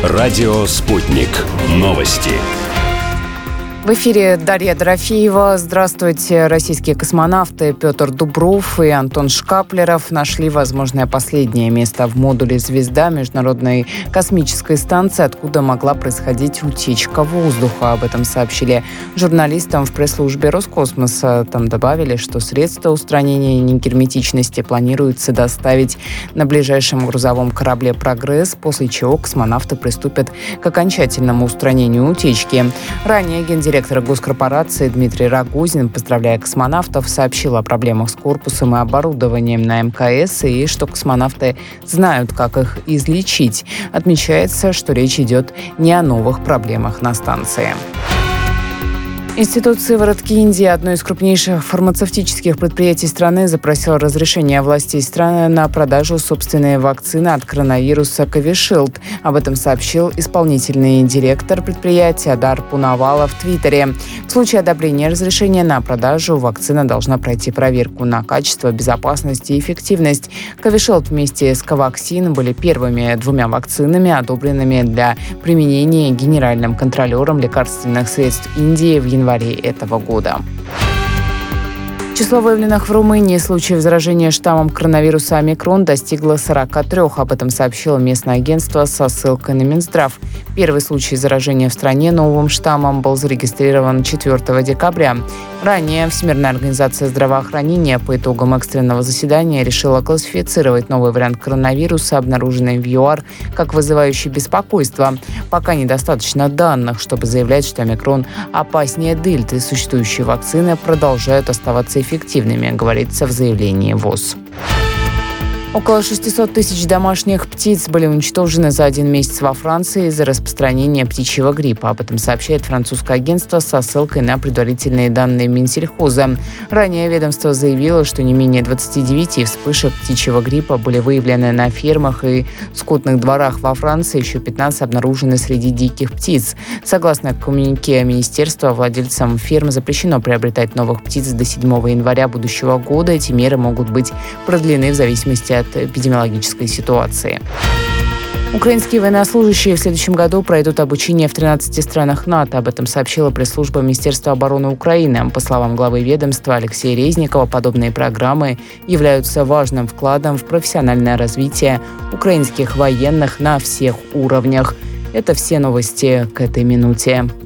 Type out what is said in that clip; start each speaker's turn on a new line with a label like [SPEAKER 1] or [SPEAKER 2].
[SPEAKER 1] Радио «Спутник». Новости.
[SPEAKER 2] В эфире Дарья Дорофеева. Здравствуйте. Российские космонавты Петр Дубров и Антон Шкаплеров нашли возможное последнее место в модуле «Звезда» Международной космической станции, откуда могла происходить утечка воздуха. Об этом сообщили журналистам в пресс-службе Роскосмоса. Там добавили, что средства устранения негерметичности планируется доставить на ближайшем грузовом корабле «Прогресс», после чего космонавты приступят к окончательному устранению утечки. Ранее гендиректор госкорпорации Дмитрий Рогозин, поздравляя космонавтов, сообщил о проблемах с корпусом и оборудованием на МКС и что космонавты знают, как их излечить. Отмечается, что речь идет не о новых проблемах на станции. Институт сыворотки Индии, одно из крупнейших фармацевтических предприятий страны, запросил разрешение властей страны на продажу собственной вакцины от коронавируса Covishield. Об этом сообщил исполнительный директор предприятия Адар Пунавала в Твиттере. В случае одобрения разрешения на продажу вакцина должна пройти проверку на качество, безопасность и эффективность. Covishield вместе с Covaxin были первыми двумя вакцинами, одобренными для применения генеральным контролером лекарственных средств Индии в январе этого года. Число выявленных в Румынии случаев заражения штаммом коронавируса омикрон достигло 43. Об этом сообщило местное агентство со ссылкой на Минздрав. Первый случай заражения в стране новым штаммом был зарегистрирован 4 декабря. Ранее Всемирная организация здравоохранения по итогам экстренного заседания решила классифицировать новый вариант коронавируса, обнаруженный в ЮАР, как вызывающий беспокойство. Пока недостаточно данных, чтобы заявлять, что омикрон опаснее дельты. Существующие вакцины продолжают оставаться эффективными, говорится в заявлении ВОЗ. Около 600 тысяч домашних птиц были уничтожены за один месяц во Франции из-за распространения птичьего гриппа. Об этом сообщает французское агентство со ссылкой на предварительные данные Минсельхоза. Ранее ведомство заявило, что не менее 29 вспышек птичьего гриппа были выявлены на фермах и скотных дворах во Франции. Еще 15 обнаружены среди диких птиц. Согласно коммюнике министерства, владельцам ферм запрещено приобретать новых птиц до 7 января будущего года. Эти меры могут быть продлены в зависимости от эпидемиологической ситуации. Украинские военнослужащие в следующем году пройдут обучение в 13 странах НАТО. Об этом сообщила пресс-служба Министерства обороны Украины. По словам главы ведомства Алексея Резникова, подобные программы являются важным вкладом в профессиональное развитие украинских военных на всех уровнях. Это все новости к этой минуте.